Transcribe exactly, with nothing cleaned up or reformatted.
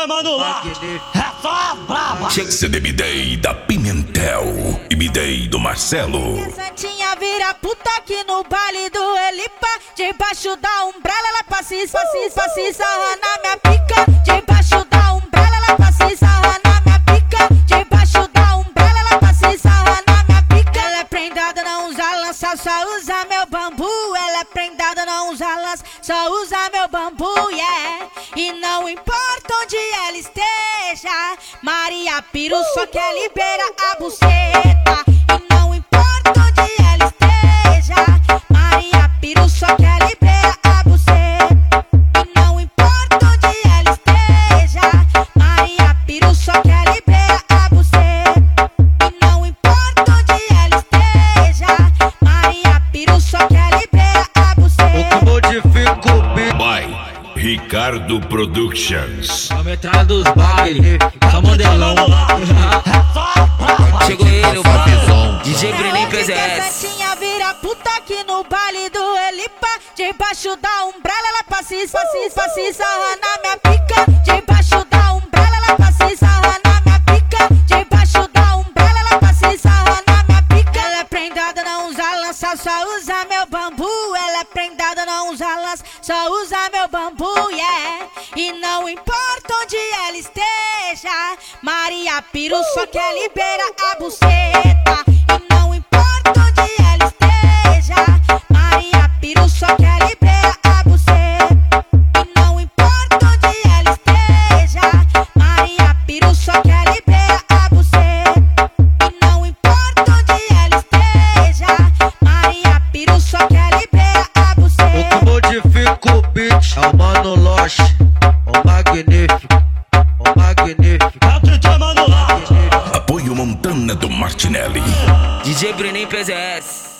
Mano lá, é só brava. C D B-Day da Pimentel e B-Day do Marcelo. Santinha vira puta aqui no baile do Elipa. Debaixo da umbrella ela passa e passa e sarra na minha pica. Debaixo da umbrella ela passa e sarra na minha pica. Debaixo da umbrella ela passa e sarra na minha pica. Ela é prendada, não usa lança, só usa meu bambu. Ela é prendada, não usa lança, só usa meu bambu, yeah. E não importa onde ela esteja, Maria Piru só quer liberar a buceta. E não importa onde ela esteja, Maria Piru só quer liberar a buceta. E não importa onde ela esteja, Maria Piru só quer liberar a buceta. E não importa onde ela esteja, Maria Piru só quer liberar a buceta. O que modifica o beat By Ricardo Productions. A metralha dos baile, só modelão. Chegou ele, o Fabizão, D J Brenin P Z S. Santinha vira puta aqui no baile do Elipa. Debaixo da umbrella ela passa e passa e sarra na minha pica. Debaixo da umbrella ela passa e sarra na minha pica. Debaixo da umbrella ela passa e sarra na minha pica. Ela é prendada, não usa lança, só usa meu bambu. Ela é prendada, não usa lança, só usa meu bambu, yeah. E não importa onde ela esteja, Maria Piru só quer liberar a buceta. E não importa onde ela esteja, Maria Piru só quer liberar a buceta. E não importa onde ela esteja, Maria Piru só quer liberar a buceta. E não importa onde ela esteja, Maria Piru só quer liberar a buceta. O que modifica o beat é o Mano Lost, o magnífico, o magnífico. É o D J Mano lá. Apoio Montana do Martinelli. D J Brenin P Z S.